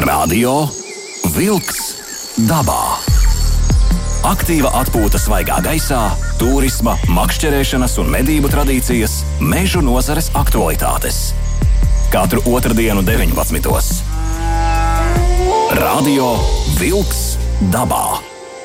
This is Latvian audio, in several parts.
Radio Vilks dabā. Aktīva atpūta svaigā gaisā, turisma, makšķerēšanas un medību tradīcijas, mežu nozares aktualitātes. Katru otrdienu 19. Radio Vilks dabā.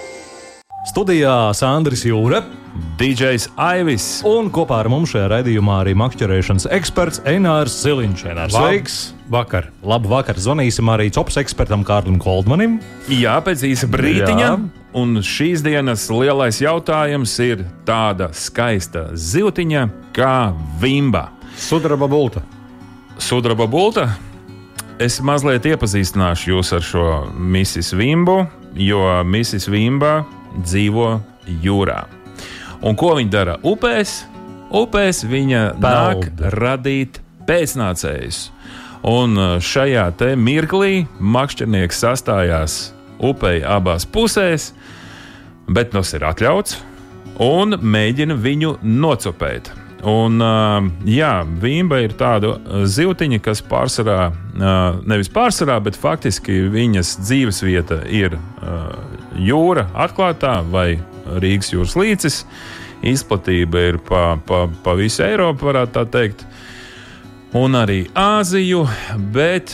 Studijā Sandris Jūra, DJs Aivis un kopā ar mums šajā raidījumā arī makšķerēšanas eksperts Einārs Ziliņš. Sveiks! Vakar. Labu vakar! Zvanīsim arī cops ekspertam Kārlim Koldmanim. Jā, pēc īsa brītiņa. Jā. Un šīs dienas lielais jautājums ir tāda skaista zivtiņa kā vimba. Sudraba bulta. Sudraba bulta? Es mazliet iepazīstināšu jūs ar šo Misis Vimbu, jo Misis Vimba dzīvo jūrā. Un ko viņa dara upēs? Upēs viņa nāk radīt pēcnācējus. Un šajā te mirklī makšķernieks sastājās upei abās pusēs, bet tas ir atļauts, un mēģina viņu nocopēt. Un, jā, vimba ir tāda zivtiņa, kas pārsvarā, nevis pārsvarā, bet faktiski viņas dzīvesvieta ir jūra atklātā vai Rīgas jūras līcis. Izplatība ir pa visu Eiropu, varētu tā teikt, un arī Āziju, bet,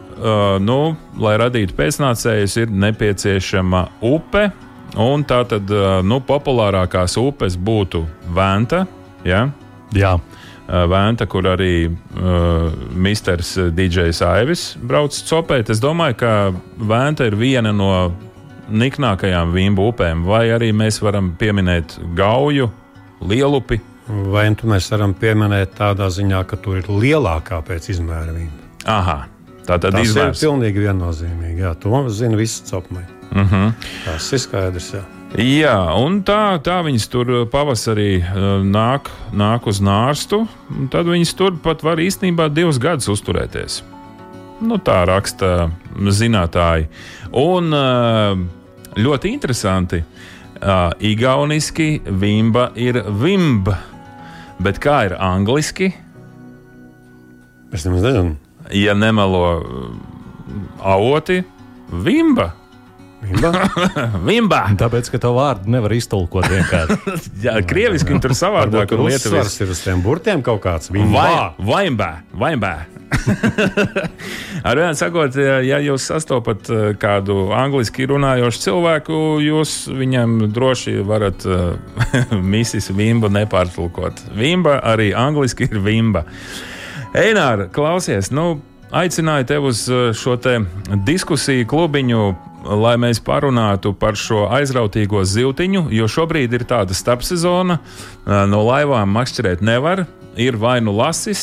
lai radītu pēcnācējus, ir nepieciešama upe, un tātad, populārākās upes būtu Venta, ja? Jā. Venta, kur arī misters DJs Aivis brauc copēt. Es domāju, ka Venta ir viena no niknākajām vimbu upēm, vai arī mēs varam pieminēt Gauju, Lielupi. Ventu mēs varam pieminēt tādā ziņā, ka tur ir lielākā pēc izmēra vimba. Aha, tātad izmērs. Tas ir pilnīgi viennozīmīgi, jā, to zina visi copmai. Tas ir skaidrs, jā. Jā, un tā viņas tur pavasarī nāk uz nārstu, un tad viņas tur pat var īstenībā 2 gadus uzturēties. Tā raksta zinātāji. Un ļoti interesanti, igauniski vimba ir vimb, bet kā ir angliski? Es nemaz nezinu. Ja nemelo avoti, vimba. Vimba? Vimba! Tāpēc, ka tavu vārdu nevar iztulkot vienkārši. Jā, krieviski un tur savādāk. Tur uzsvars ir uz tiem burtiem kaut kāds. Vimba! Vaimbā! Ar vienu sakot, ja jūs sastopat kādu angliski runājošu cilvēku, jūs viņam droši varat Misis Vimbu nepārtulkot. Vimba arī angliski ir vimba. Einār, klausies, aicināju tev uz šo te diskusiju klubiņu, lai mēs parunātu par šo aizrautīgo zivtiņu, jo šobrīd ir tāda starpsezona, no laivām makšķerēt nevar, ir vai nu lasis,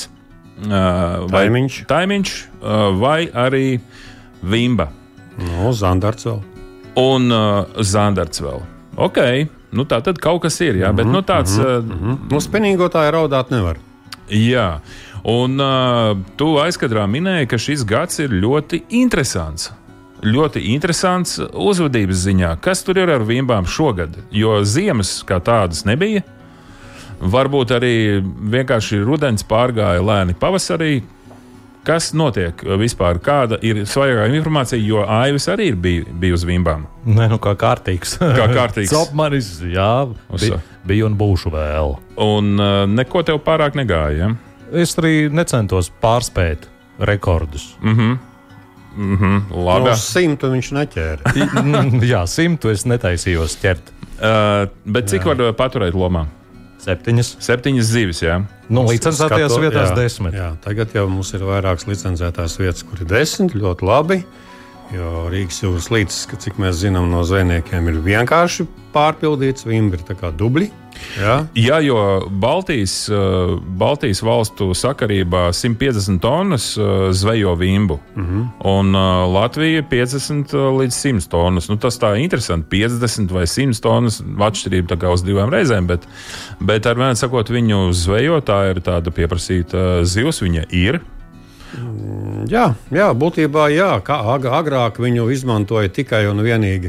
taimiņš, vai arī vimba. Zandarts vēl. Un zandarts vēl. Ok, tā tad kaut kas ir, jā, bet tāds... Spinīgotāji raudāt nevar. Jā, un tu aizkadrā minēji, ka šis gads ir ļoti interesants. Ļoti interesants uzvedības ziņā. Kas tur ir ar vimbām šogad? Jo ziemas kā tādas nebija. Varbūt arī vienkārši rudens pārgāja lēni pavasarī. Kas notiek vispār? Kāda ir svaigākā informācija? Jo Aivis arī bija uz vimbām. Kā kārtīgs. Kā kārtīgs. Copmanis, jā, bija un būšu vēl. Un neko tev pārāk negāja, ja? Es arī necentos pārspēt rekordus. Labi. 100 viņš neķēra. Jā, 100 es netaisījos ķert. Bet cik var paturēt lomā? 7. 7 zivis, jā. Licencētajās vietās 10. Jā, tagad jau mums ir vairākas licencētās vietas, kur ir 10, ļoti labi. Jo Rīgas jūras līcis, cik mēs zinām no zvejniekiem, ir vienkārši pārpildīts, vimbi ir tā kā dubļi. Jā, jo Baltijas valstu sakarībā 150 tonnas zvejo vimbu, un Latvija 50 līdz 100 tonnas. Tas tā interesanti, 50 vai 100 tonnas atšķirība tā kā uz 2 reizēm, bet ar vienu sakot, viņu zvejo, tā ir tāda pieprasīta zivs, viņa ir. Jā, būtībā jā, kā agrāk viņu izmantoja tikai un vienīgi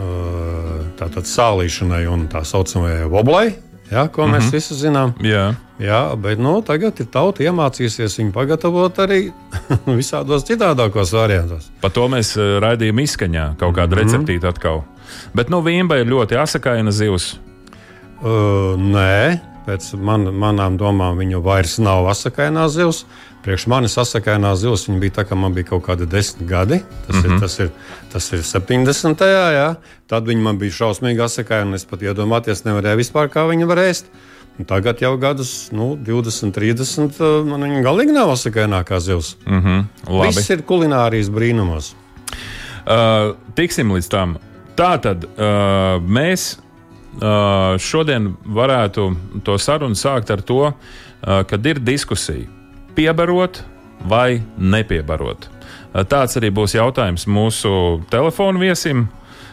tātad sālīšanai un tā saucamajai voblai, ko mēs visi zinām. Jā. Jā, bet tagad ir tauta iemācījusies viņu pagatavot arī visādos citādākos variantos. Par to mēs raidījām izskaņā, kaut kādu receptīti atkal. Bet vimba ir ļoti asakaina zivs. Nē, pēc manām domām viņu vairs nav asakainā zivs. Priekš manis asakainā zivs viņa bija tā, ka man bija kaut kādi 10 gadi. Tas ir 70. Jā. Tad viņa man bija šausmīgi asakaina, un es pat iedomāties nevarēju vispār, kā viņa var ēst. Un tagad jau gadus 20, 30, man viņa galīgi nav asakainākā zivs. Viss ir kulinārijas brīnumos. Tiksim līdz tam. Tātad mēs šodien varētu to sarunu sākt ar to, kad ir diskusija. Piebarot vai nepiebarot? Tāds arī būs jautājums mūsu telefonu viesim,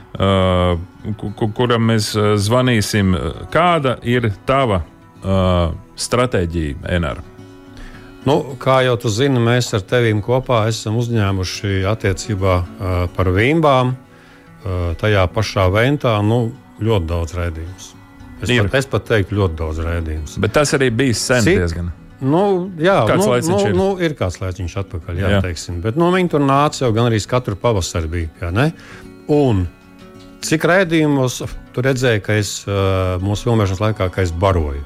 kuram mēs zvanīsim. Kāda ir tava stratēģija, Enar? Kā jau tu zini, mēs ar tevīm kopā esam uzņēmuši attiecībā par vimbām. Tajā pašā ventā ļoti daudz raidījumus. Es pat teiktu, ļoti daudz raidījumus. Bet tas arī bija sen diezgan. Jā, kāds laiciņš ir? Ir kāds laiciņš atpakaļ, jā. Teiksim. Bet viņi tur nāca jau gan arī katru pavasari bija. Jā, ne? Un cik raidījumos tu redzēji, ka es mūsu filmēšanas laikā, ka es baroju?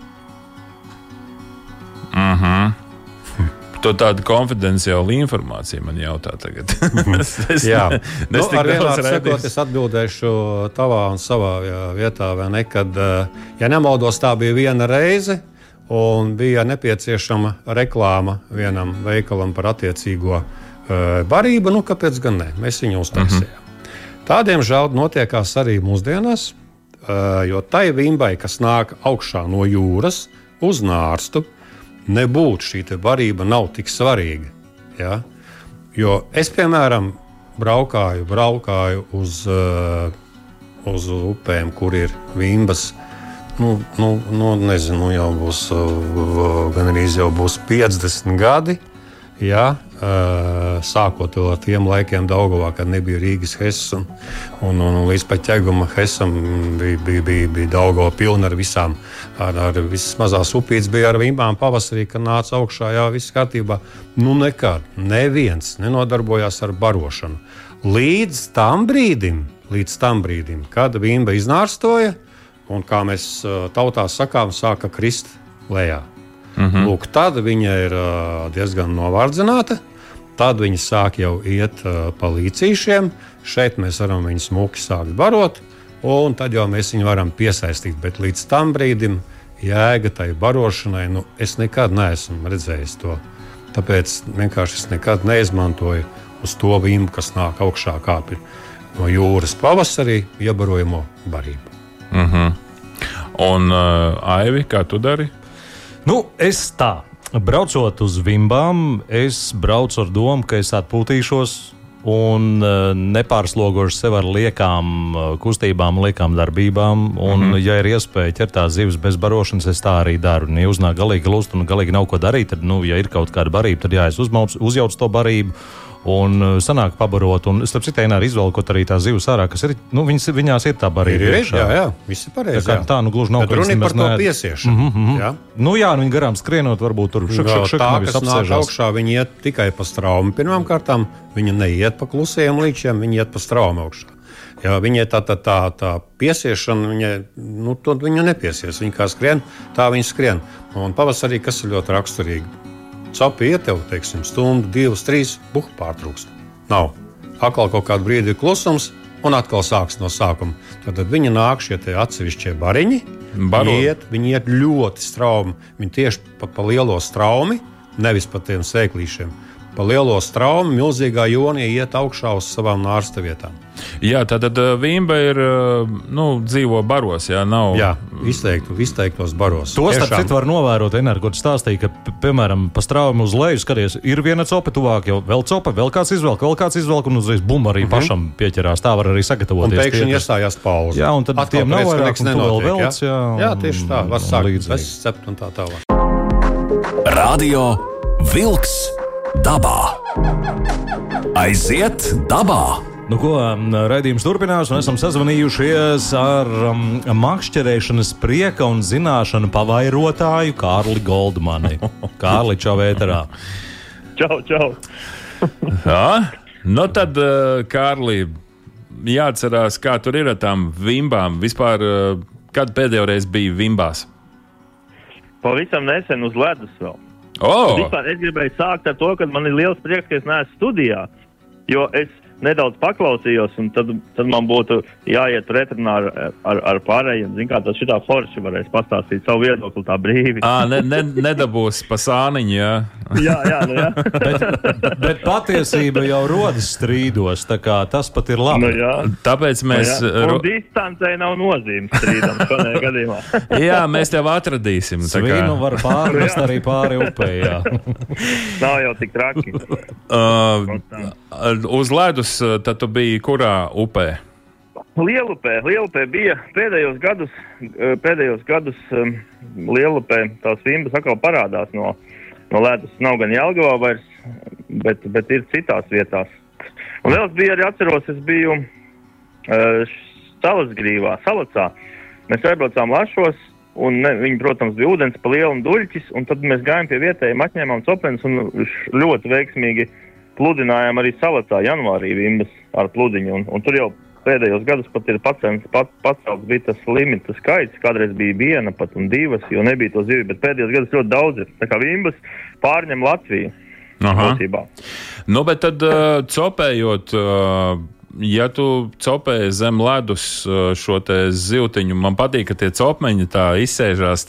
To tādu konfidenciālu informāciju man jautā tagad. Ar vienādu sekot, es atbildēšu tavā un savā vietā, vai ne, kad, ja nemaldos, tā bija viena reize, un bija nepieciešama reklāma vienam veikalam par attiecīgo barību, kāpēc gan ne? Mēs viņu uztaisījām. Tādiem žēl notiekās arī mūsdienās, jo tai vimbai, kas nāk augšā no jūras uz nārstu, nebūtu šī barība nav tik svarīga. Ja? Jo es, piemēram, braukāju uz upēm, kur ir vimbas. Nezinu, jau būs gan arī jau būs 50 gadi. Ja? Sākot ar tiem laikiem Daugavā, kad nebija Rīgas Hess un līdz pat Ķeguma Hessam bija Daugava pilna ar visām, ar visas mazās upītes bija ar vimbām pavasarī, kad nāca augšā, jā, viss kārtībā. Nekad neviens nenodarbojās ar barošanu. Līdz tam brīdim, kad vimba iznārstoja un, kā mēs tautā sakām, sāka krist lejā. Lūk, tad viņa ir diezgan novārdzināta. Tad viņi sāk jau iet pa līcīšiem. Šeit mēs varam viņu smuki sākt barot, un tad jau mēs viņu varam piesaistīt. Bet līdz tam brīdim jēga tai barošanai, es nekad neesmu redzējis to. Tāpēc vienkārši es nekad neizmantoju uz to vimbu, kas nāk augšā kāpj no jūras pavasarī, iebarojamo barību. Un Aivi, kā tu dari? Es tā. Braucot uz vimbām, es braucu ar domu, ka es atpūtīšos un nepārslogošu sev ar liekām kustībām, liekām darbībām. Un, ja ir iespēja ķert tās zivis bez barošanas, es tā arī daru. Un, ja uznāk galīgi lust un galīgi nav ko darīt, tad, ja ir kaut kāda barība, tad uzjauc to barību un sanāk pabarot. Un, starp citu, arī izvelkot arī tās zivis ārā, kas ir, viņās ir tā barība. Jā, viss ir pareizi. Tā gluži nav. Bet runa par to piesiešanu. Viņi garām skrienot, varbūt tur šak, tā, kas nāk augšā, viņi iet tikai pa straumi. Pirmām kārtām viņi neiet pa klusajiem līčiem, viņi iet pa straumi augšā. Jā, viņai tā piesiešana, viņa nepiesies. Viņa kā skrien, tā viņa skrien. Un pavasarī, kas ir ļoti raksturīgi, capi iet tev, teiksim, stundu, 2, 3, pārtrūkst. Nav. Atkal kaut kādu brīdi ir klusums, un atkal sāks no sākuma. Tad viņi nāk šie atsevišķie bariņi, viņi iet ļoti straumi. Viņi tieši pa lielo straumi, nevis pa tiem sēklīšiem. Pa lielo straumi, milzīgā jonī iet augšā uz savām nārsta vietām. Jā, tad vimba ir, dzīvo baros, jā, nav... Jā, izteiktos baros. To starp citu var novērot, Enar, ko tu stāstīji, ka, piemēram, pa straumi uz leju skaties, ir viena copa tuvāk, jau vēl copa, vēl kāds izvelk, un uzreiz bum arī pašam pieķerās. Tā var arī sagatavoties. Un pēkšņi iestājās pauze. Jā, un tad atkal tiem nav vairāk, un tu vēl velc, jā, tieši tā, var sākt cept un tā tālāk. Radio Vilks dabā. Aiziet dabā! Nu, ko, raidījums turpinās, un esam sazvanījušies ar makšķerēšanas prieka un zināšanu pavairotāju Kārli Goldmani. Kārli, čau ēterā. Čau. Jā, nu tad, Kārli, jāatcerās, kā tur ir ar tām vimbām. Vispār, kad pēdējo reizi bija vimbās? Pavisam nesen uz ledus vēl. Vispār es gribēju sākt ar to, ka man ir liels prieks, ka es neesmu studijā, jo es nedaudz paklausījos, un tad man būtu jāiet returnā ar pārējiem. Zin kā, tas šitā forši varēs pastāstīt savu viedokli tā brīvi. Nedabūs pa sāniņu, jā. Jā. bet patiesība jau rodas strīdos, tā kā tas pat ir labi. Tāpēc mēs... Un distancē nav nozīmes strīdam šodien gadījumā. Jā, mēs tev atradīsim. Svinu var pārmest arī pāri upē, jā. Nav jau tik traki. Uz ledus tad tu biji kurā upē? Lielupē bija pēdējos gadus Lielupē tās vimbas atkal parādās no ledus. Nav gan Jelgavā vairs, bet ir citās vietās. Un vēl es biju arī atceros, es biju Salasgrīvā, Salacā. Mēs aizbraucām lašos, un viņi, protams, bija ūdens pa lielu un duļķis, un tad mēs gājām pie vietējiem, atņēmām copenes un ļoti veiksmīgi pludinājām arī Salacā janvārī vimbas ar pludiņu, un tur jau pēdējos gadus pat ir pacelts bija tas limita skaits, kādreiz bija viena pat un divas, jo nebija to zivju, bet pēdējos gadus ļoti daudz ir. Tā kā vimbas pārņem Latviju. Būtībā. Nu, bet tad copējot, ja tu copēji zem ledus šo te zivtiņu, man patīk, ka tie copmeņi tā izsēžās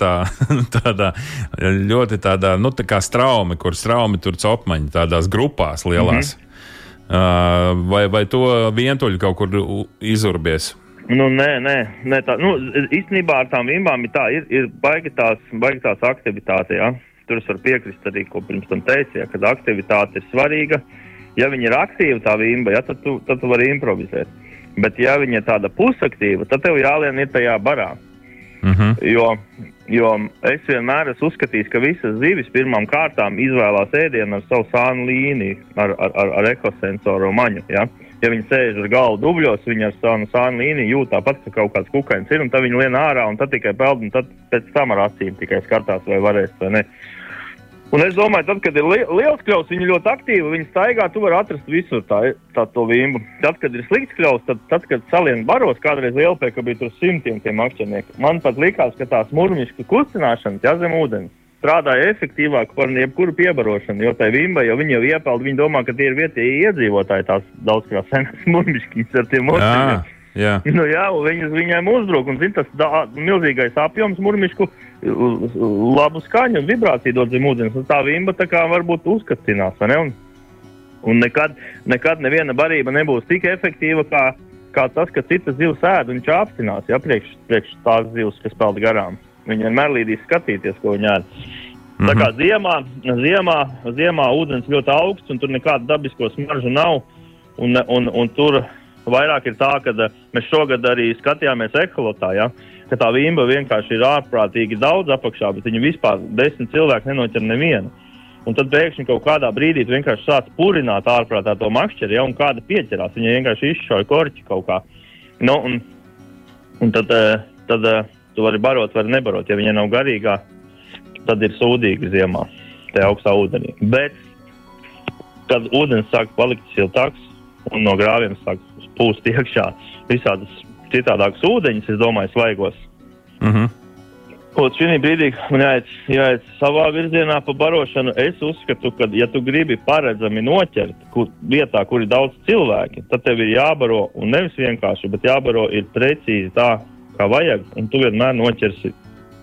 ļoti tādā, nu tā kā straumi, kur straumi tur copmeņi tādās grupās lielās. Vai to vientuļi kaut kur izurbies? Nu, nē tā, īstenībā ar tām vimbām ir baigi tās aktivitāte, jā. Tur es varu piekrist arī, ko pirms tam teicu, ja, kad aktivitāte ir svarīga. Ja viņa ir aktīva, tā vimba, ja, tad tu vari improvizēt. Bet ja viņa ir tāda pusaktīva, tad tev jālien ir tajā barā. Jo es vienmēr esmu uzskatījis, ka visas zivis pirmām kārtām izvēlās ēdienu ar savu sānu līniju, ar ekosensoru maņu. Ja? Ja viņi sēž ar galvu dubļos, viņi ar savu sānu līniju jūt tāpat, ka kaut kāds kukainis ir, un tad viņi lien ārā, un tad tikai peld, un tad pēc tam ar acīm tikai skatās, vai varēs, vai ne. Un es domāju, tad, kad ir liels kļaus, viņi ļoti aktīvi, viņi staigā, tu vari atrast visur tā to vimbu. Tad, kad ir slikts kļaus, tad kad salien baros, kādreiz Lielupē, ka bija tur 100 tie makšķernieki, man pat likās, ka tās murmiškas kustināšanas, ja, zem ūdens, strādāja efektīvāk par jebkuru piebarošanu, jo tai vimbai, jo viņi jau iepeld, viņi domā, ka tie ir vietējie iedzīvotāji, tās daudzkrāt senas murmiškīs ar tiem murmišķiem. Jā. Nu jā, viņiem uzbruk, un zin, tas milzīgais apjoms murmišku labu skaņu un vibrāciju dod zem ūdens, un tā vimba tā kā varbūt uzkastinās, vai ne? Un nekad neviena barība nebūs tik efektīva, kā tas, ka citas zivs ēd un čāpstinās, ja, priekš tās zivs, kas peld garām. Viņi vienmēr līdīs skatīties, ko viņi ēd. Tā kā ziemā ūdens ļoti augsts, un tur nekāda dabisko smaržu nav, un tur vairāk ir tā, ka mēs šogad arī skatījāmies eholotā, ja, ka tā vimba vienkārši ir ārprātīgi daudz apakšā, bet viņa vispār 10 cilvēku nenoķer nevienu. Un tad pēkšņi kaut kādā brīdī tu vienkārši sāc purināt ārprātā to makšķeri, ja, un kāda pieķerās, viņa vienkārši izšauja korķi kaut kā. Nu, un tad tu vari barot, vari nebarot, ja viņa nav garīgā, tad ir sūdīga ziemā, tajā augstā ūdenī. Bet, kad ūdens sāk palikt siltāks, un no grāviem sāk pūst iekšā visādas citādākas ūdeņas, es domāju, svaigos. Kaut šī brīdī man jāiet savā virzienā pa barošanu. Es uzskatu, ka, ja tu gribi paredzami noķert vietā, kur ir daudz cilvēki, tad tev ir jābaro, un nevis vienkārši, bet jābaro ir precīzi tā, kā vajag, un tu vienmēr noķersi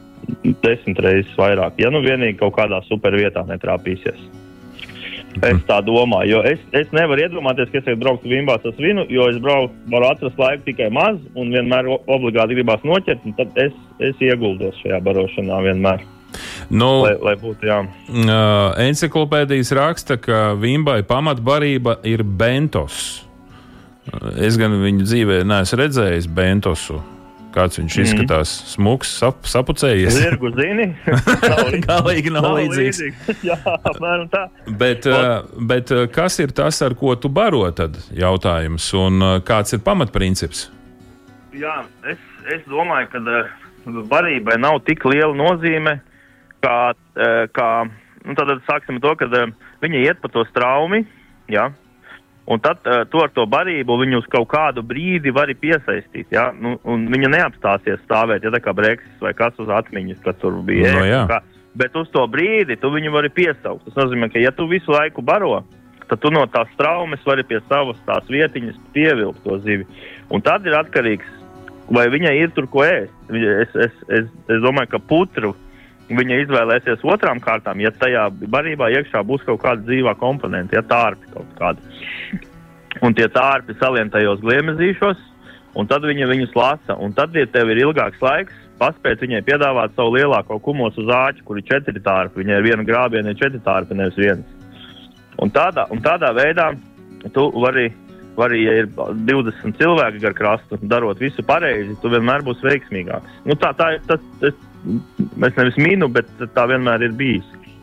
10 reizes vairāk, ja nu vienīgi kaut kādā super vietā netrāpīsies. Es tā domāju, jo es nevaru iedomāties, ka es braucu vimbās ar svinu, jo es varu atrast laiku tikai maz un vienmēr obligāti gribās noķert, un tad es ieguldos šajā barošanā vienmēr. Nu, lai būtu, jā. Enciklopēdijas raksta, ka vimbai pamatbarība ir bentos. Es gan viņu dzīvē neesmu redzējis bentosu. Kāds viņš izskatās? Smuks, sapucējies? Zirgu zini? Galīgi nav līdzīgs. Jā, apmēram tā. Bet kas ir tas, ar ko tu baro tad jautājums? Un kāds ir pamatprincips? Jā, es domāju, ka barībai nav tik liela nozīme, kā tad sāksim to, ka viņi iet pa to straumi, jā. Un tad to ar to barību viņu uz kaut kādu brīdi vari piesaistīt, ja? Un viņa neapstāsies stāvēt, ja tā kā Brexit vai kas uz atmiņas, kas tur bija. Bet uz to brīdi tu viņu vari piesaukt. Tas nozīmē, ka ja tu visu laiku baro, tad tu no tās traumas vari pie savas tās vietiņas pievilkt to zivi. Un tad ir atkarīgs, vai viņai ir tur ko ēst. Es domāju, ka putru viņa izvēlēsies otrām kārtām, ja tajā barībā iekšā būs kaut kāda dzīvā komponenta, ja tārpi kaut kāda. Un tie tārpi salien tajos gliemezīšos, un tad viņa viņus lasa. Un tad, ja tev ir ilgāks laiks, paspēt viņai piedāvāt savu lielāko kumosu zāķi, kur ir 4 tārpi. Viņai ir viena grābiena, 4 tārpi, nevis viens. Un tādā veidā tu vari, ja ir 20 cilvēki gar krastu, darot visu pareizi, tu vienmēr būsi veiksmīgāks. Es nevis minu, bet tā vienmēr ir bijis.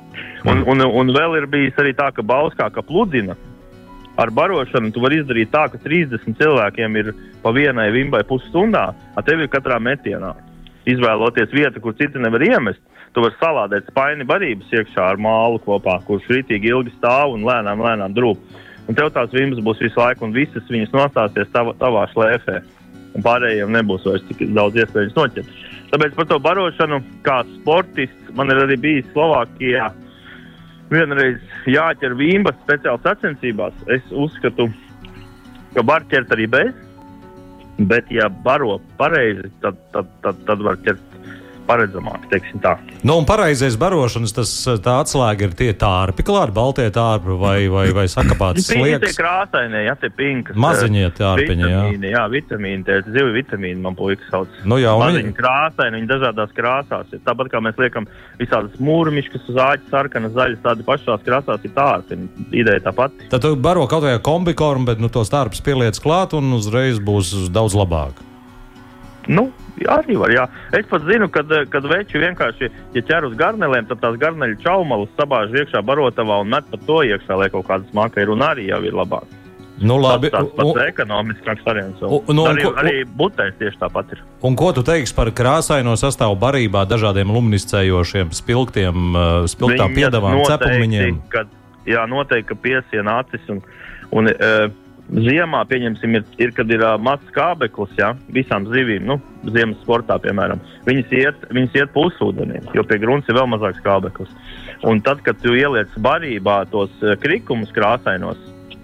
Un vēl ir bijis arī tā, ka bauskā, ka pludina ar barošanu, tu vari izdarīt tā, ka 30 cilvēkiem ir pa vienai vimbai pusstundā, a tev ir katrā metienā. Izvēloties vietu, kur citi nevar iemest, tu vari salādēt spaini barības iekšā ar mālu kopā, kurš ritīgi ilgi stāv un lēnām drūp. Un tev tās vimbas būs visu laiku, un visas viņas nostāsies tavā šlēfē. Un pārējiem nebūs vairs tik daudz iespējas noķert. Tāpēc par to barošanu, kā sportists, man ir arī bijis Slovākijā vienreiz jāķer vimbas speciāli sacensībās. Es uzskatu, ka var ķert arī bez, bet ja baro pareizi, tad var ķert paredzamāk, teiksim tā. Nu, un pareizais barošanas, tā atslēga ir tie tārpi klāt, baltie tārpi vai sakapāts sliekas. Tie krāsainie, ja, tie pinkas. Maziņie tārpiņi, jā, vitamīni, tie zivi vitamīni, man puika sauc. Nu, jā, maziņi krāsaini, viņi dažādās krāsās. Tāpat kā mēs liekam visādas mūrmiškas uz āķi, sarkanas, zaļas, tādi pašās krāsās ir tārpi. Ideja tā pati. Tad tu baro kaut vai kombikormu, bet tos tārpus pieliec klāt un uzreiz būs daudz labāk. Nu, arī var, jā. Es pat zinu, kad veči vienkārši, ja ķer uz garnelēm, tad tās garneļu čaumalus sabāž iekšā barotavā un met pat to iekšā, lai kaut kāda smaka ir, un arī jau ir labāk. Nu, labi. Tas pats ekonomiskāks variants. Arī butēs tieši tāpat ir. Un ko tu teiksi par krāsaino sastāvu barībā dažādiem luminiscējošiem spilgtām piedavām, cepumiņiem? Jā, noteikti, ka piesiena acis un ziemā, pieņemsim, kad ir mazs kābeklis, ja, visām zivīm, ziemas sportā, piemēram, viņas iet pa uzsūdeniem, jo pie grunts ir vēl mazāks kābeklis. Un tad, kad tu ieliec barībā tos krikumus krāsainos,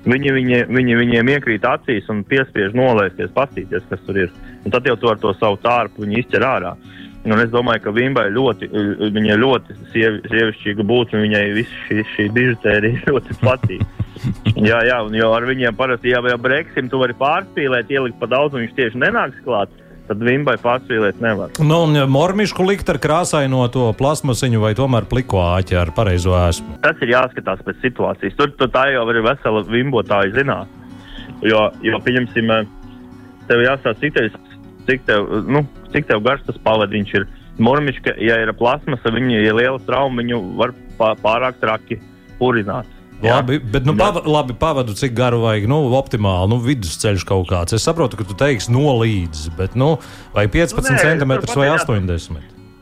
viņiem iekrīt acīs un piespiež nolēsties, pastīties, kas tur ir. Un tad jau tu ar to savu tārpu viņi izķer ārā. Un es domāju, ka vimbai viņai ļoti sievišķīga būt, un viņai viss šī bižutērija ļoti patīk. Jā, un jo ar viņiem parasti, ja Brexim tu vari pārspīlēt, ielikt pa daudz, un viņš tieši nenāks klāt, tad vimbai pārspīlēt nevar. Nu, un mormišku likt ar krāsaino to plasmasiņu vai tomēr pliko āķi ar pareizo ēsmu? Tas ir jāskatās pēc situācijas. Tur tā jau ir vesela vimbotāja zināt. Jo pieņemsim, tev jāstāst, cik tev garš tas pavadiņš ir. Mormiška, ja ir plasmasa, ja liela trauma, viņu var pārāk traki purināt. Labi, bet pavadu cik garu vajag, optimāli, vidusceļš kaut kāds. Es saprotu, ka tu teiksi nolīdz, bet vai 15 centimetrus vai 80?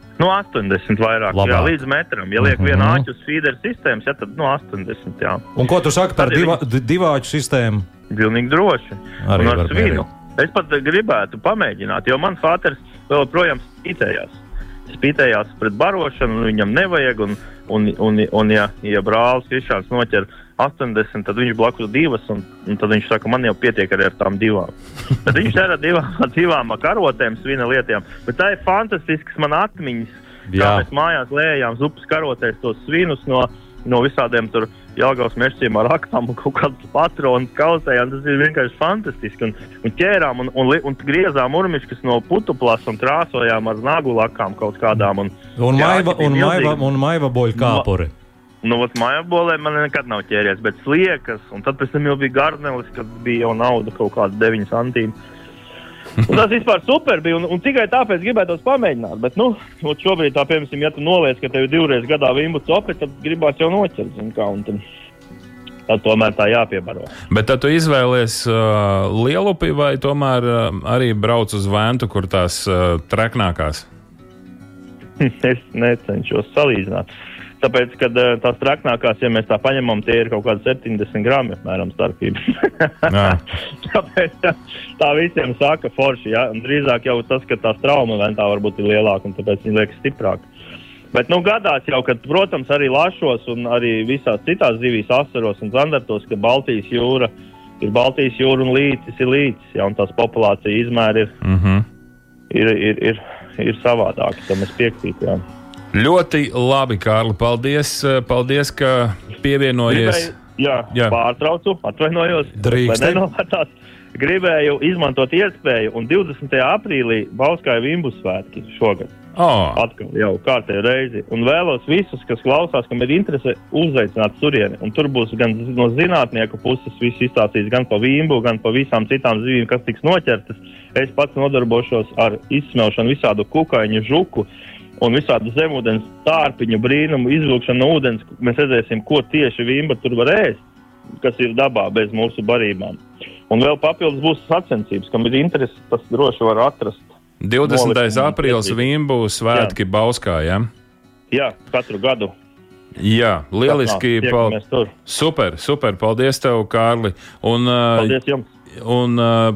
80 vairāk, jā, līdz metram. Ja liek vienu āķu uz feeder sistēmas, tad 80, jā. Un ko tu saki par divāķu sistēmu? Pilnīgi droši. Arī un ar svinu. Es pat gribētu pamēģināt, jo mans fāters vēl projām spītējās pret barošanu, viņam nevajag, un ja brālis Krišāns noķer 80, tad viņš blakus 2, un tad viņš saka, man jau pietiek arī ar tām 2. Tad viņš ķer ar divām karotēm, svina lietām, bet tā ir fantastisks man atmiņas, kā mēs mājās lējām zupas karotēs tos svinus no visādiem tur Jelgavas mežciem ar rakām un kaut kādus patronus kausējām, tas ir vienkārši fantastiski, un ķērām un griezām urmiškas no putuplas un krāsojām ar nagu lakām kaut kādām. Un maiva boļu kāpuri. Maiva bolē man nekad nav ķēries, bet sliekas, un tad pēc tam jau bija garnelis, kad bija jau nauda kaut kāda 9 centīm. Un tas vispār super bija, un tikai tāpēc gribētos pamēģināt. Bet, šobrīd tā, piemēram, ja tu noliec, ka tev ir 2 reizes gadā vimbu copi, tad gribās jau noķert, un tad tomēr tā jāpiebaro. Bet tad tu izvēlies Lielupi vai tomēr arī brauc uz Ventu, kur tās treknākās? Es necenšos salīdzināt. Tāpēc, kad tās traknākās, ja mēs tā paņemam, tie ir kaut kādi 70 grami, apmēram, starpības. Tāpēc tā visiem saka forši, ja? Un drīzāk jau tas, ka tā strauma Ventā varbūt ir lielāka, un tāpēc viņi liekas stiprāk. Bet, gadās jau, kad, protams, arī lašos un arī visās citās zivīs asaros un zandartos, ka Baltijas jūra ir Baltijas jūra un līcis ir līcis, ja? Un tās populācija izmēri ir savādāki, tam es piekrītu, jā. Ļoti labi, Kārli. Paldies, ka pievienojies. Pārtraucu, atvainojos. Gribēju izmantot iespēju, un 20. aprīlī Bauskāja Vimbu svētki šogad. Atkal jau kārtēju reizi. Un vēlos visus, kas klausās, kam ir interese, uzveicināt turieni. Un tur būs gan no zinātnieku puses viss izstāstīts, gan pa Vimbu, gan pa visām citām zivīm, kas tiks noķertas. Es pats nodarbošos ar izsmelšanu visādu kukaiņu, žuku un visādu zemūdens tārpiņu brīnumu izvilkšanu no ūdens. Mēs redzēsim, ko tieši Vimba tur var ēst, kas ir dabā bez mūsu barībām. Un vēl papildus būs sacensības, kam ir interesi, tas droši var atrast. 20. aprīlis Vimbu svētki Bauskā, ja? Jā, katru gadu. Jā, lieliski. Super, paldies tev, Kārli. Paldies jums. Un,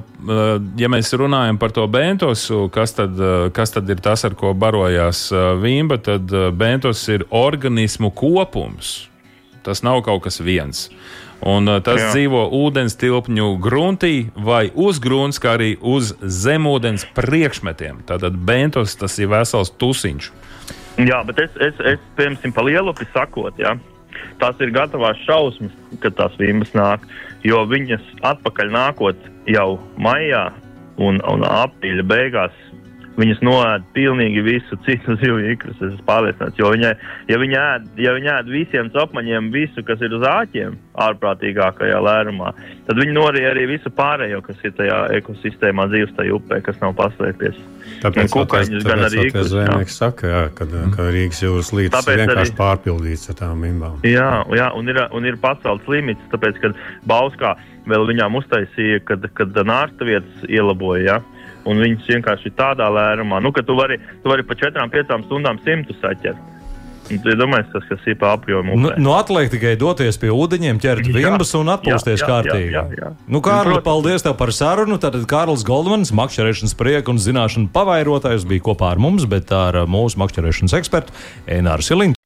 ja mēs runājam par to bentosu, kas tad ir tas, ar ko barojās Vimba, tad bentos ir organismu kopums. Tas nav kaut kas viens. Un tas dzīvo ūdens tilpņu gruntī vai uz grunts, kā arī uz zemūdens priekšmetiem. Tātad bentos tas ir vesels tusiņš. Jā, bet es piemēram, pa Lielupi sakot, jā. Tās ir gatavās šausmas, kad tās Vimbas nāk, jo viņas atpakaļ nākot jau maijā un aprīļa beigās, viņas noēd pilnīgi visu citu zivju ikrus, es esmu pārliecināts, jo ja viņi ēd visiem copmaņiem visu, kas ir uz āķiem, ārprātīgākajā lērumā, tad viņi norija arī visu pārējo, kas ir tajā ekosistēmā dzīves tajā upē, kas nav paslēpies. Tāpēc zvejnieks saka, ka Rīgas jūras līcis vienkārši pārpildīts ar tām vimbām. Jā, un ir pacelts limits, tāpēc, kad Bauskā vēl viņām uztaisīja, kad nārsta vietas ielaboja, ja? Un viņas vienkārši ir tādā lērumā, ka tu vari pa 4-5 stundām 100 saķert. Un tu domājies, kas ir pa apjomu upē. Atliek tikai doties pie ūdeņiem, ķert vimbas un atpūsties kārtīgi. Jā. Kārli, paldies tev par sarunu. Tātad Kārlis Goldmanis, makšķerēšanas prieku un zināšanu pavairotājs, bija kopā ar mums, bet ar mūsu makšķerēšanas ekspertu Eināru Siliņu.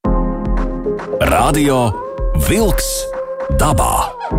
Radio Vilks dabā.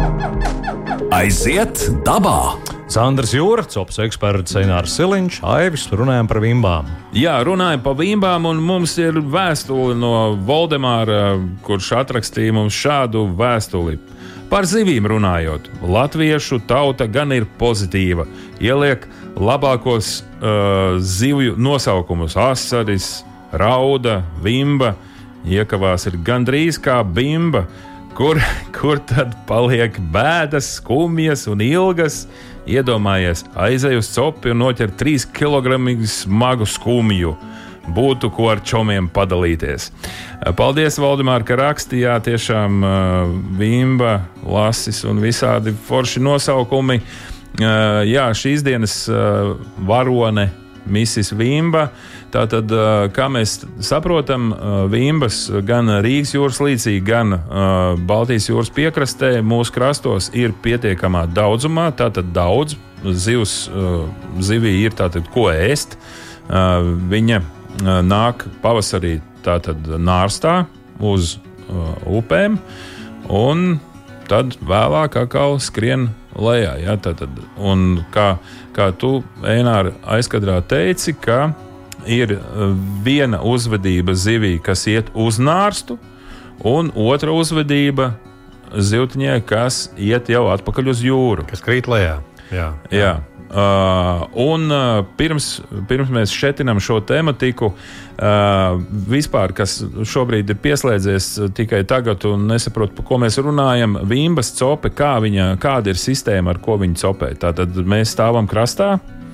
Aiziet dabā! Sandrs Jūra, copas eksperts Einārs Siliņš, Aivis, runājam par vimbām. Jā, runājam par vimbām, un mums ir vēstule no Voldemāra, kurš atrakstīja mums šādu vēstuli. Par zivīm runājot, latviešu tauta gan ir pozitīva, ieliek labākos zivju nosaukumus - asaris, rauda, vimba, iekavās ir gandrīz kā bimba, kur tad paliek bēdas, skumjas un ilgas. Iedomājies, aizej uz copi un noķer 3 kg smagu skumju. Būtu ko ar čomiem padalīties. Paldies, Valdemār, ka rakstījāt. Tiešām vimba, lasis un visādi forši nosaukumi. Jā, šīs dienas varone Misis Vimba. Tātad, kā mēs saprotam, vimbas gan Rīgas jūras līcī, gan Baltijas jūras piekrastē mūsu krastos ir pietiekamā daudzumā. Tātad daudz zivī ir tātad ko ēst. Viņa nāk pavasarī tātad nārstā uz upēm un tad vēlāk atkal skrien lejā. Ja, tātad. Un kā tu, Einār, aizkadrā teici, ka ir viena uzvedība zivī, kas iet uz nārstu, un otra uzvedība zivtiņai, kas iet jau atpakaļ uz jūru. Kas krīt lejā. Jā. Un pirms mēs šetinam šo tematiku, vispār, kas šobrīd ir pieslēdzies tikai tagad un nesaprot, par ko mēs runājam, vimbas cope, kāda ir sistēma, ar ko viņi copē? Tātad mēs stāvam krastā?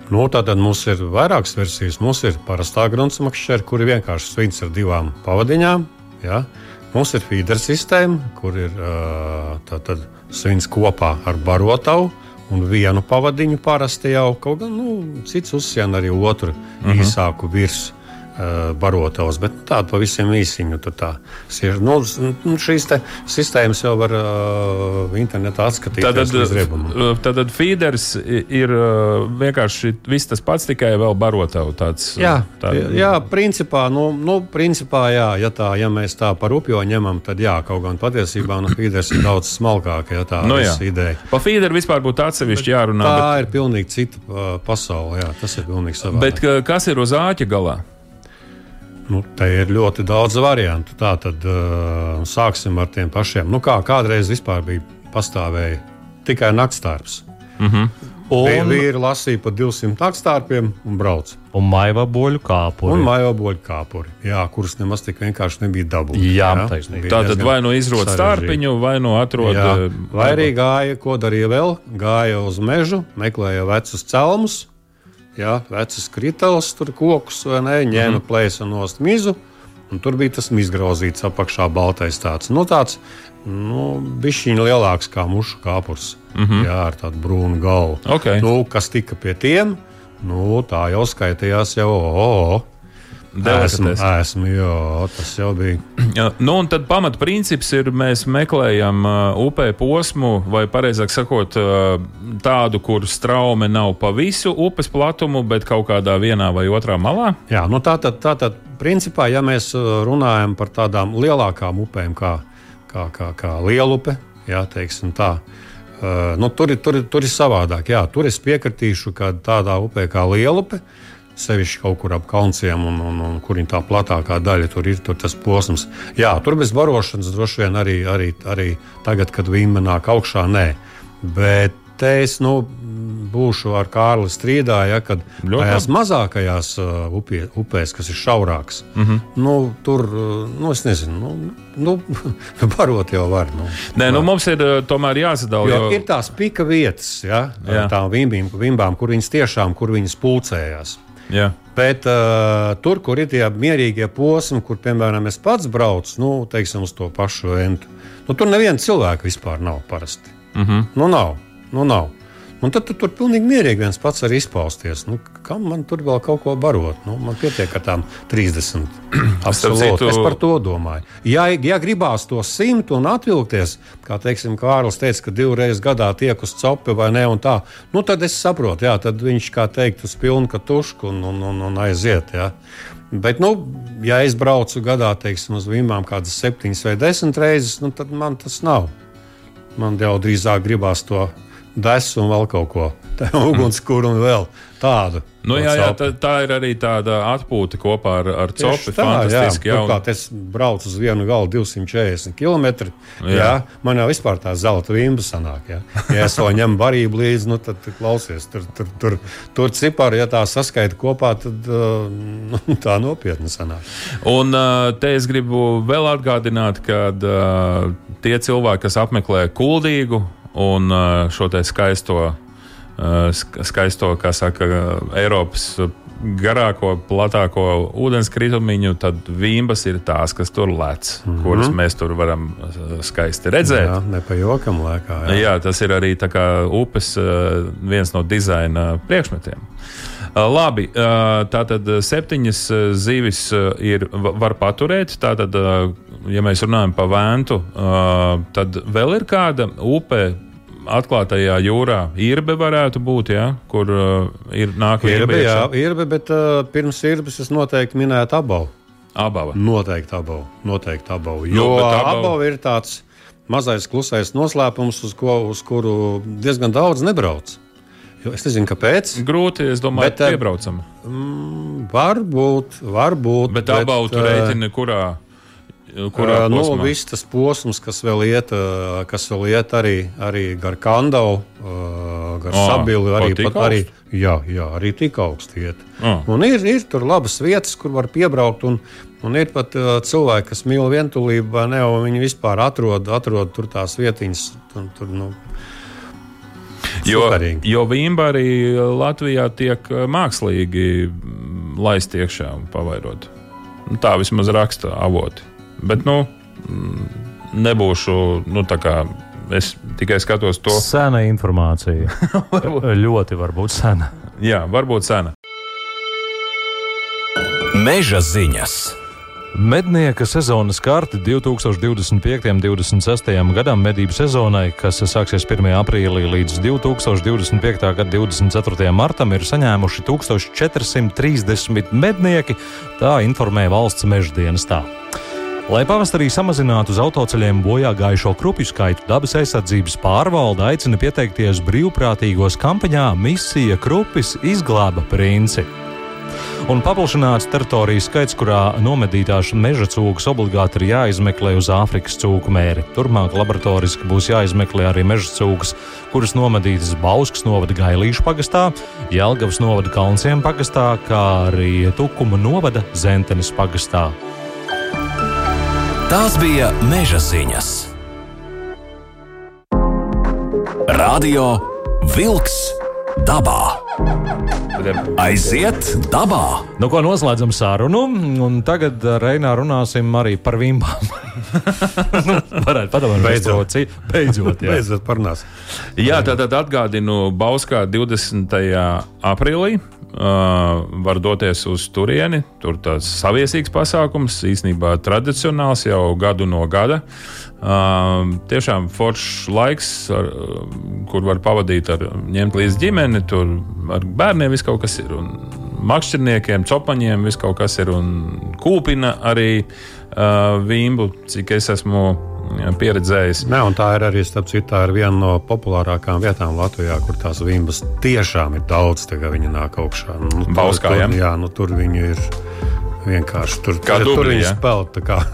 Nu, tātad mums ir vairākas versijas. Mums ir parastā gruntsmakšķera, kur ir vienkārši svins ar 2 pavadiņām. Ja? Mums ir feeder sistēma, kur ir tātad svins kopā ar barotavu un 1 pavadiņu parasti jau. Kaut gan cits uzsien arī otru īsāku virs barotavas, bet tādu pavisam īsiņu. Šīs sistēmas jau var internetā atskatīties. Tad feeders ir vienkārši viss tas pats, tikai vēl barotavu tāds. Jā, principā, ja mēs tā par upjo ņemam, tad jā, kaut gan patiesībā feeders ir daudz smalkāk, ja tā ideja. Pa feederu vispār būtu atsevišķi jārunā. Tā ir pilnīgi cita pasaule, jā, tas ir pilnīgi savādāk. Bet kas ir uz āķa galā? Te ir ļoti daudz variantu. Tātad sāksim ar tiem pašiem. Kādreiz vispār pastāvēja tikai naktstarps. Vīri lasīja pa 200 naktstarpiem un brauc. Un maivaboļu kāpuri. Jā, kurus nemaz tik vienkārši nebija dabūti. Tātad vai nu izrod starpiņu, vai nu atrod. Vai arī gāja, ko darīja vēl? Gāja uz mežu, meklēja vecus celmus. Jā, vecas kriteles, tur kokus, vai ne, ņēma plēsa nost mizu, un tur bija tas mizgrauzīts apakšā baltais tāds. Bišķiņ lielāks kā mušu kāpurs, jā, ar tādu brūnu galvu. Okay. Kas tika pie tiem, tā jau skaitījās jau, esmu, jā, tas jau bija. Un tad pamatprincips ir, mēs meklējam upē posmu, vai pareizāk sakot, tādu, kur straume nav pa visu upes platumu, bet kaut kādā vienā vai otrā malā? Jā, tātad principā, ja mēs runājam par tādām lielākām upēm, kā Lielupe, jā, teiksim tā, tur ir savādāk. Jā, tur es piekritīšu, ka tādā upē kā Lielupe, sevišķi kaut kur ap Kalnciem un kur ir tā platākā daļa, tur ir tas posms. Jā, tur bez barošanas droši vien arī tagad, kad Vimba nāk augšā, nē. Bet te es būšu ar Kārli strīdā, ja, kad tajās mazākajās upēs, kas ir šaurāks, tur, es nezinu, barot jau var. Mums ir tomēr jāsadala. Jo ir tās pika vietas, ja, tām vimbām, kur viņas pulcējās. Jā. Bet tur, kur ir tie mierīgie posmi, kur, piemēram, es pats braucu, teiksim, uz to pašu entu, tur neviena cilvēka vispār nav parasti. Nav. Un tad tur pilnīgi mierīgi viens pats arī izpausties. Kam man tur vēl kaut ko barot? Man pietiek ar tām 30. Absolūti. Es par to domāju. Ja gribās to 100 un atvilkties, kā teiksim, Kārlis teica, ka 2 reizes gadā tiek uz copi vai ne un tā, tad es saprotu, jā, tad viņš, kā teikt, uz pilnu katušku un aiziet, jā. Bet, ja es braucu gadā, teiksim, uz Vimbām kādas 7 vai 10 reizes, tad man tas nav. Man jau drīzāk gribās to desu un vēl kaut ko. Tā ir ugunskura un vēl tādu. Tā ir arī tāda atpūta kopā ar copi. Fantastiski. Turklāt es braucu uz vienu galu 240 km. Jā, man jau vispār tā zelta vimba sanāk. Jā. Ja es vēl ņemu barību līdzi, tad klausies. Tur cipari, ja tā saskaita kopā, tad tā nopietni sanāk. Un te es gribu vēl atgādināt, ka tie cilvēki, kas apmeklē Kuldīgu, un šo te skaisto, kā saka, Eiropas garāko, platāko ūdenskritumiņu, tad Vimbas ir tās, kas tur lec, kuras mēs tur varam skaisti redzēt. Jā, ne pa jokam lēkā. Jā, tas ir arī tā kā upes viens no dizaina priekšmetiem. Labi, tātad 7 zivis var paturēt, tātad, ja mēs runājam pa Vēntu, tad vēl ir kāda upe atklātajā jūrā. Irbe varētu būt, ja, kur ir nākamie Irbe, bet pirms Irbes es noteikti minētu Abavu. Abava. Noteikti Abavu. Jo Abava ir tāds mazais klusais noslēpums, uz kuru diezgan daudz nebrauc. Jo es nezinu, kāpēc. Grūti, es domāju, piebraucam. Varbūt. Bet Abavu tu rēķini kurā posmā? Viss tas posms, kas vēl iet arī gar Kandavu, gar Sabili, arī tik augsti iet. Un ir tur labas vietas, kur var piebraukt, un ir pat cilvēki, kas mīl vientulību, vai ne, un viņi vispār atrod tur tās vietiņas. Jo vimba arī Latvijā tiek mākslīgi laist iekšā un pavairot. Tā vismaz raksta avoti. Bet, nebūšu, tā kā es tikai skatos to. Sena informācija. Ļoti varbūt sena. Jā, varbūt sena. Meža ziņas. Mednieka sezonas karte 2025.–26. gadam medību sezonai, kas sāksies 1. aprīlī līdz 2025. gada 24. martam, ir saņēmuši 1430 mednieki, tā informē valsts meža dienestā. Lai pavasarī samazinātu uz autoceļiem bojā gājušo krupju skaitu, dabas aizsardzības pārvalde aicina pieteikties brīvprātīgos kampaņā Misija Krupis izglāba princi. Un paplašināts teritorijas skaits, kurā nomedītās meža cūkas obligāti ir jāizmeklē uz Āfrikas cūku mēri. Turpmāk laboratoriski būs jāizmeklē arī meža cūkas, kuras nomedītas Bauskas novada Gailīšu pagastā, Jelgavas novada Kalnsiem pagastā, kā arī Tukuma novada Zentenes pagastā. Tās bija meža ziņas. Radio Vilks dabā. Aiziet dabā! Ko noslēdzam sarunu, un tagad Reinā runāsim arī par vimbām. Varētu padomāt, Beidzot parunās. Jā, tātad atgādinu, Bauskā 20. aprīlī var doties uz turieni. Tur tāds saviesīgs pasākums, īstenībā tradicionāls jau gadu no gada. Tiešām foršs laiks, kur var pavadīt ņemt līdz ģimeni, tur ar bērniem viss kaut kas ir, un makšķerniekiem, copaņiem viss kaut kas ir, un kūpina arī vimbu, cik es esmu pieredzējis. Ne, un tā ir arī, starp citu, tā ir viena no populārākām vietām Latvijā, kur tās vimbas tiešām ir daudz, tagad viņi nāk augšā. Bauskā, jā? Jā, tur viņi ir vienkārši, tur viņi spēl, tā kā.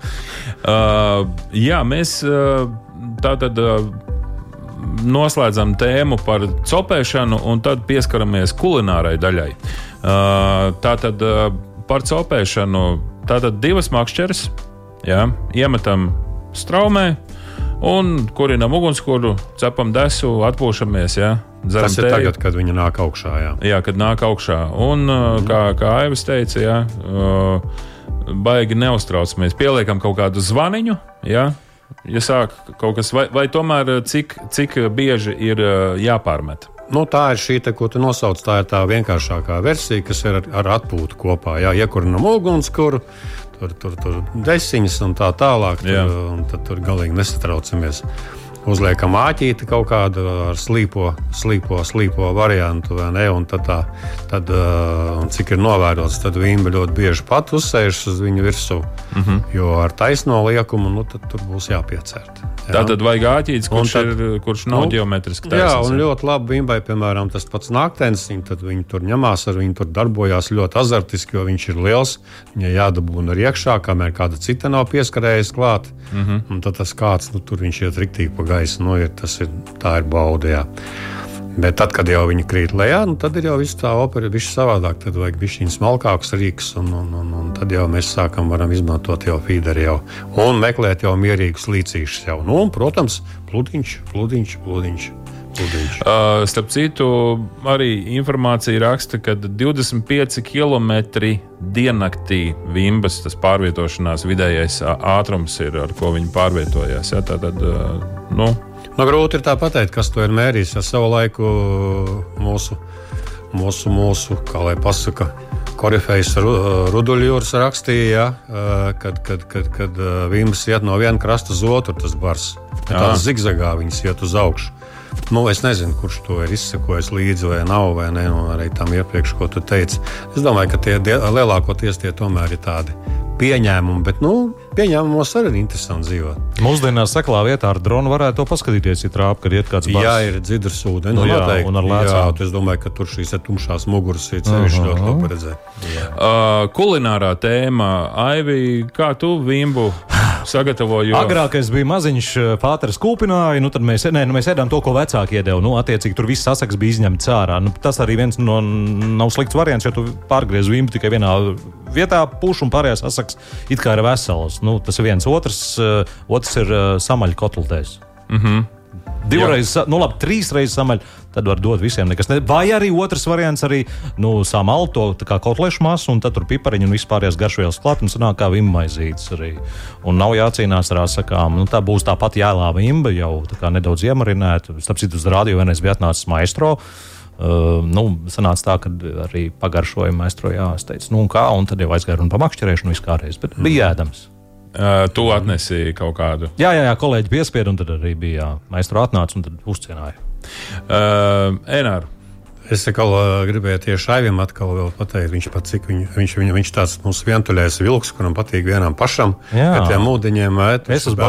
Jā, mēs tātad noslēdzam tēmu par copēšanu un tad pieskaramies kulinārai daļai. Tātad par copēšanu, tātad 2 makšķeres, jā, iemetam straumē un kurinam ugunskura, cepam desu, atpūšamies, jā. Tas ir tagad, kad viņi nāk augšā, jā. Jā, kad nāk augšā. Un, kā Aivas teica, jā, baigi neuztraucamies. Pieliekam kaut kādu zvaniņu, jā, ja sāk kaut kas, vai tomēr cik bieži ir jāpārmet? Tā ir šī, ko tu nosauc, tā ir tā vienkāršākā versija, kas ir ar atpūtu kopā. Jā, iekurinam ugunskura, tur desiņas un tā tālāk, un tad tur galīgi nesatraucamies. Uzliekam āķīti kaut kādu ar slīpo variantu, vai ne? Un tad cik ir novērots, tad vimba ļoti bieži pat uzsēžas uz viņu virsū, jo ar taisno liekumu, tad tur būs jāpiecērt. Jā. Tātad vajag āķītis, kurš nav ģeometriski taisnīgs. Jā, un ļoti labi vimbai, piemēram, tas pats nāktens, tad viņi tur ņemās, viņi tur darbojās ļoti azartiski, jo viņš ir liels, viņai jādabūna ar iekšā, kamēr kāda cita nav pieskarējies klāt, un tad tas kāds, tur viņš iet riktīgi pa gaisu, tā ir bauda, jā. Bet tad, kad jau viņi krīt lejā, tad ir jau viss tā opera, viss savādāk, tad vajag bišķiņ smalkāks rīks, un tad jau mēs varam izmantot jau fīderi jau, un meklēt jau mierīgus līcīšus jau. Un, protams, pludiņš. Starp citu, arī informācija raksta, ka 25 km diennaktī vimbas, tas pārvietošanās vidējais ātrums ir, ar ko viņi pārvietojās. Ja? Tātad, grūti ir tā pateikt, kas to ir mērījis. Ja savu laiku mūsu, kā lai pasaka, korifejs Ruduļjūrs rakstīja, kad vimbas iet no viena krasta uz otru, tas bars. Tādā zigzagā viņas iet uz augšu. Es nezinu, kurš to ir izsekojis līdzi vai nav, vai ne, un arī tam iepriekš, ko tu teici. Es domāju, ka lielākoties tie tomēr ir tādi pieņēmumi, bet pieņēmumos arī ir interesanti dzīvot. Mūsdienās seklā vietā ar dronu varētu to paskatīties, ja trāp, kad iet kāds bars. Jā, ir dzidrs ūdeni, un ar lēcām. Jā, es domāju, ka tur šīs tumšās muguras ir cevišķi ļoti labi redzēt. Kulinārā tēma. Aivi, kā tu vimbu sagatavoju? Agrākais bija maziņš, pāteris kūpināja, tad mēs ēdām to, ko vecāki iedeva. Attiecīgi tur viss asaks bija izņemts ārā. Tas arī viens nav slikts variants, jo tu pārgriez vimbu tikai vienā vietā puš un pārējās asaks it kā ir vesels. Tas ir viens. Otrs ir samaļu kotletēs. Divreiz, trīs reizes samaļ, tad var dot visiem nekas. Vai arī otrs variants arī, samal to tā kā kotlešu masu, un tad tur pipariņu un vispārējās garšvielas klāt, un sanāk kā vimmaizītes arī. Un nav jācīnās ar asakām. Tā būs tāpat jālā vimba, jau tā kā nedaudz iemarinēta. Starp citu, uz radio vienreiz bija atnācis maestro. Sanāca tā, ka arī pagaršoja maestro, es teicu, un tad jau aizgāju un pamakšķerēšanu vispārreiz, bet bija ēdams. Tu atnesi kaut kādu? Jā, kolēģi piespieda, un tad arī bija maestro atnāca, un tad uzcienāja. Enār. Es gribēju tieši Aivim atkal vēl pateikt, viņš tāds mūsu vientuļais vilks, kuram patīk vienam pašam, ka tiem ūdeņiem es uz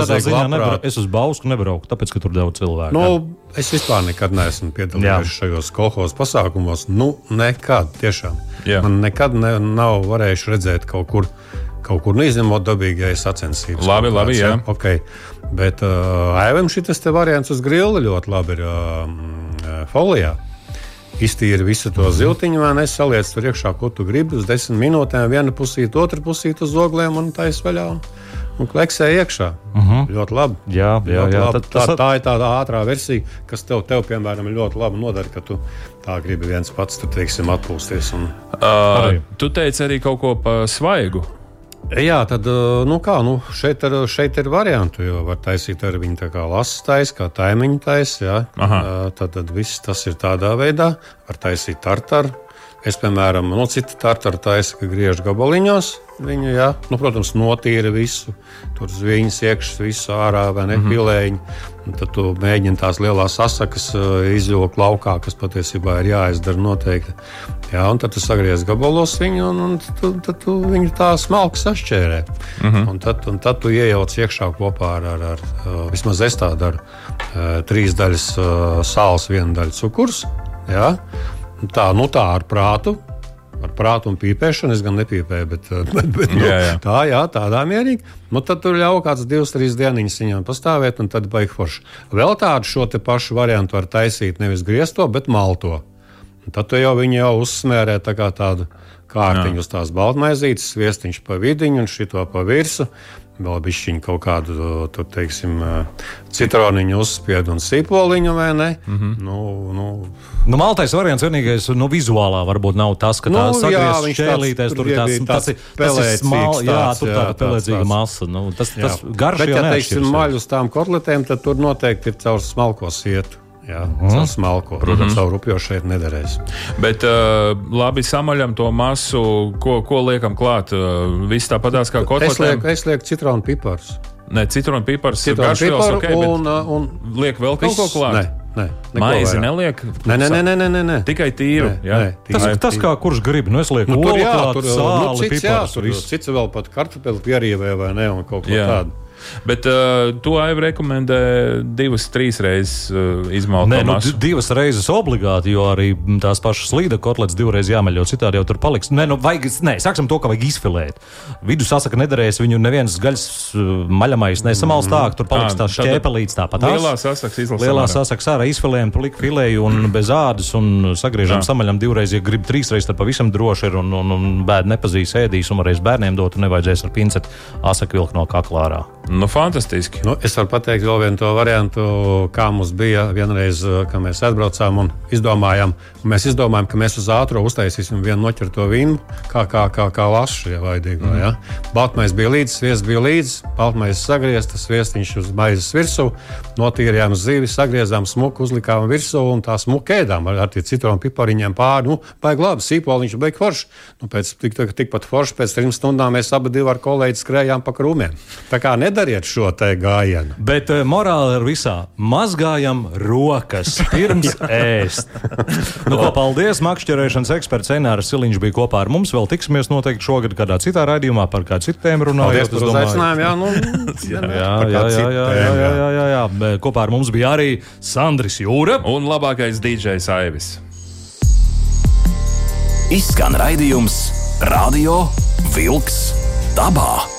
Bausku nebrauku, tāpēc, ka tur daudz cilvēku. Es vispār nekad neesmu piedalījies šajos kolhozas pasākumos. Nekad, tiešām. Jā. Man nekad nav varējuši redzēt kaut kur izņemot dabīgais sacensības. Labi, jā. Okay. Bet Aivim šitas te variants uz grila ļoti labi ir folijā. Iztīri visu to ziltiņu, vai nesaliec tur iekšā, ko tu gribi, uz 10 minūtēm, viena pusīt, otra pusīt uz ogliem un taisa vaļā un kleksē iekšā. Ļoti labi. Jā. Tā ir tāda ātrā versija, kas tev piemēram, ir ļoti labi nodara, ka tu tā gribi viens pats, tu teiksim, atpūsties. Tu teici arī kaut ko pa svaigu. Jā, tad, šeit ir varianti, jo var taisīt ar viņu tā kā lasas taisa, kā taimiņu taisa, jā. Tad viss tas ir tādā veidā, var taisīt tartaru. Es, piemēram, citi tartaru taisa, ka griež gabaliņos viņu, jā. Protams, notīra visu, tur zviņas iekšas, visu ārā, vai ne, pilēņi. Un tad tu mēģini tās lielās asakas izjūk laukā, kas patiesībā ir jāizdara noteikti. Jā, un tad tu sagriez gabalos viņu, un tad tu viņu tā smalki sašķērē. Un tad tu iejauc iekšā kopā ar vismaz es tā daru, 3 daļas sāls, 1 daļa cukurs, jā. Tā ar prātu un pīpēšanu, es gan nepīpēju, bet tādā mierīgi. Tad tur ļauj kāds 2-3 dieniņas viņam pastāvēt, un tad baigi forši. Vēl tādu šo te pašu variantu var taisīt nevis griesto, bet malto. Un tad tu viņu jau uzsmērē tā kā tādu kārtiņu uz tās baltmaizītes, sviestiņš pa vidiņu un šito pa virsu. Vēl bišķiņu kaut kādu, tur, teiksim, citroniņu uzspied un sīpoliņu, vai ne? Maltais variants vienīgais, vizuālā varbūt nav tas, ka tā sagriez šķēlītēs, tur tas ir smalks, tur tāda pelēdzīga masa. Tas garš jau neatšķirs. Bet, teiksim, maļu uz tām kotletēm, tad tur noteikti ir caur smalko sietu. Jā, caur smalko. Protams, caur rupjo šeit nederēs. Bet labi samaļam to masu, ko liekam klāt? Viss tāpatās kā kotletēm? Es lieku citronu pipars. Ne, citronu pipars garšvielas, ok, bet liek vēl kaut ko klāt? Nē. Maizi neliek? Nē. Tikai tīru? Jā. Tas kā kurš grib, es lieku olu klāt, sāli, pipars. Cits vēl pat kartupeli pierīvē vai ne, un kaut ko tādu. Bet tu, Aivi, rekomendē 2-3 reizes izmalt to masu? 2 reizes obligāti, jo arī tās pašas slīda kotlets 2 reizes jāmeļo, citādi jau tur paliks. Sāksim to, ka vajag izfilēt. Vidu sasaka nederēs, viņu neviens gaļas maļamais nesamals tā, tur paliks tās šķēpelītes tāpat. Lielā sasaks ārā izfilējam, pliku filēju un bez ādas un sagriežam samaļam 2 reizes, ja grib 3 reizes, tad pavisam droši ir un bērni nepazīs, ēdīs un varēs bērniem dot un nevajadzēs ar pinceti asaku vilkt no kakla ārā. Fantastiski. Es varu pateikt vēl vienu to variantu, kā mums bija vienreiz, kad mēs atbraucām un izdomājām. Mēs izdomājām, ka mēs uz ātro uztaisīsim vienu noķerto vīnu, kā lašu, ja vaidīgo. Ja? Baltmais bija līdz, sviests bija līdz, baltmais sagrieztas, sviestiņš uz maizes virsū, notīrījām zivi, sagriezām smuku, uzlikām virsū un tā smuku ēdām ar tie citronu pipariņiem pāri. Baigi labi, sīpoliņš, baigi forši. Pēc tikpat forši, pēc 3 stundām mēs abi ar kolēģi skrējām pa krūmiem. Tā kā nedariet šo te gājienu. Bet morāli ir visā. Mazgājam rokas pirms ēst. Paldies, makšķerēšanas eksperts Enārs Siliņš bija kopā ar mums. Vēl tiksimies noteikti šogad kādā citā raidījumā par kādu citu tēmu runājot. Paldies par uzaicinājumu, jā. Kopā ar mums bija arī Sandris Jūra un labākais DJs Aivis. Izskan raidījums Radio Vilks dabā.